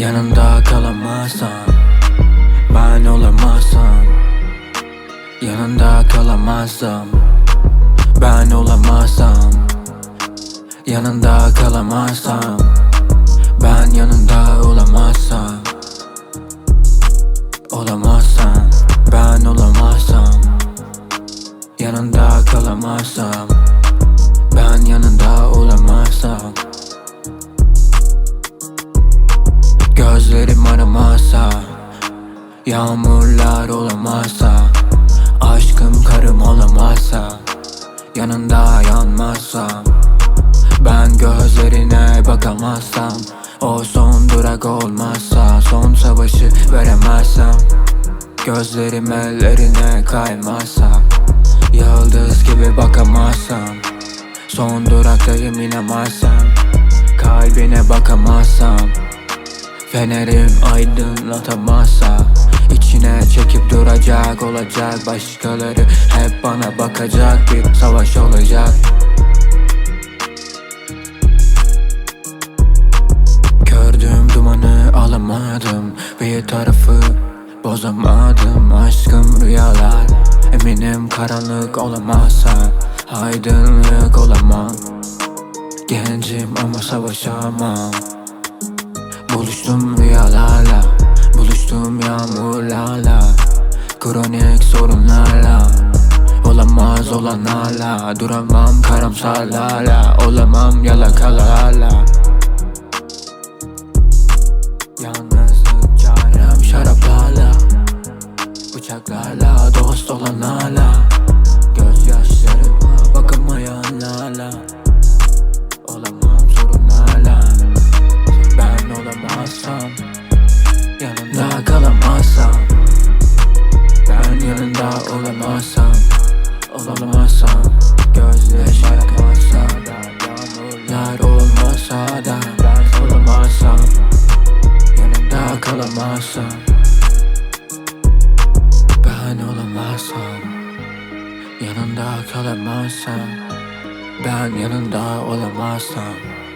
Yanında kalamazsam, ben olamazsam. Yanında kalamazsam, ben olamazsam. Yanında kalamazsam, ben yanında olamazsam. Olamazsam, ben olamazsam. Yanında kalamazsam, ben yanında olamazsam. Gözlerim aramazsa, yağmurlar olamazsa, aşkım karım olamazsa, yanında yanmazsam, ben gözlerine bakamazsam, o son durak olmazsa, son savaşı veremezsem, gözlerim ellerine kaymazsa, yıldız gibi bakamazsam, son duraktayım inemezsem, kalbine bakamazsam, fenerim aydınlatamazsa, içine çekip duracak olacak. Başkaları hep bana bakacak, bir savaş olacak. Gördüğüm dumanı alamadım, bir tarafı bozamadım. Aşkım rüyalar, eminim karanlık olamazsa aydınlık olamam. Gencim ama savaşamam. Buluştum rüyalarla, buluştum yağmurlarla, kronik sorunlarla, olamaz olanlarla, duramam karamsarlarla, olamam yalakalarla. Yalnızlık çarem şaraplarla, bıçaklarla, dost olanlarla, gözyaşlarıma bakamayanlarla, olamam sorunlarla. Ben olamazsam, yanında kalamazsam, ben yanında olamazsam, olamazsam, gözlerim aramazsa da, yağmurlar olmasa da, ben olamazsam, yanında kalamazsam, ben olamazsam, yanında kalamazsam, ben yanında olamazsam.